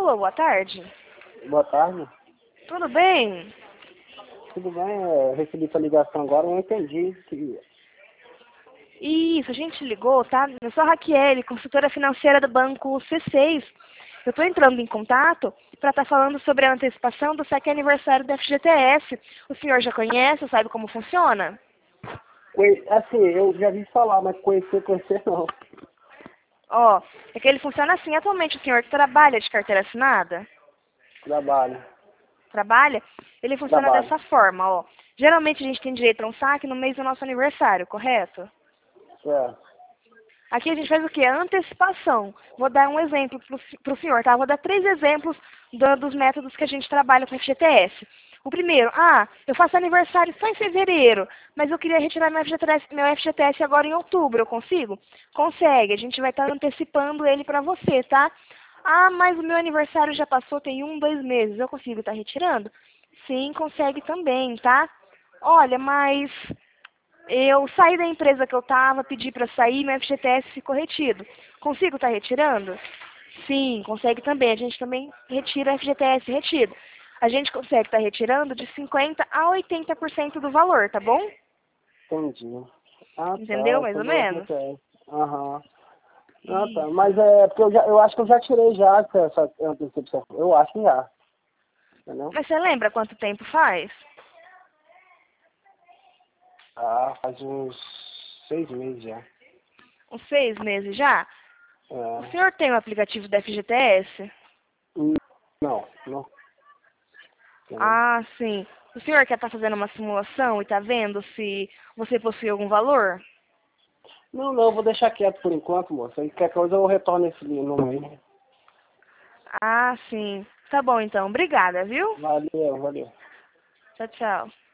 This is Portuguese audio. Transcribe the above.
Alô, boa tarde. Boa tarde. Tudo bem? Tudo bem? Eu recebi sua ligação agora, eu não entendi. Isso, a gente ligou, tá? Eu sou a Raquel, consultora financeira do banco C6. Eu estou entrando em contato para estar falando sobre a antecipação do saque aniversário da FGTS. O senhor já conhece, sabe como funciona? Assim, eu já vi falar, mas conhecer não. Ó, é que ele funciona assim. Atualmente o senhor trabalha de carteira assinada? Trabalho. Trabalha? Ele funciona Trabalho. dessa forma, ó. Geralmente a gente tem direito a um saque no mês do nosso aniversário, correto? Certo. Aqui a gente faz o quê? A antecipação. Vou dar um exemplo para o senhor, tá? Vou dar 3 exemplos dos métodos que a gente trabalha com FGTS. O primeiro, eu faço aniversário só em fevereiro, mas eu queria retirar meu FGTS agora em outubro, eu consigo? Consegue, a gente vai estar antecipando ele para você, tá? Mas o meu aniversário já passou, tem 1, 2 meses, eu consigo estar retirando? Sim, consegue também, tá? Olha, mas eu saí da empresa que eu estava, pedi para sair, meu FGTS ficou retido. Consigo estar retirando? Sim, consegue também. A gente também retira FGTS retido. A gente consegue estar retirando de 50% a 80% do valor, tá bom? Entendi. Ah, Entendeu, tá. mais ou Sobre o menos? FGTS. Aham. Ah, tá. Mas Isso. é porque eu acho que eu já tirei já essa antecipação. Eu acho que já. Entendeu? Mas você lembra quanto tempo faz? Faz uns 6 meses já. Uns 6 meses já? O É. senhor tem o aplicativo da FGTS? Não. Entendeu? Sim. O senhor quer estar fazendo uma simulação e tá vendo se você possui algum valor? Não, vou deixar quieto por enquanto, moça. Aí qualquer coisa eu retorno esse número aí. Sim. Tá bom então. Obrigada, viu? Valeu. Tchau, tchau.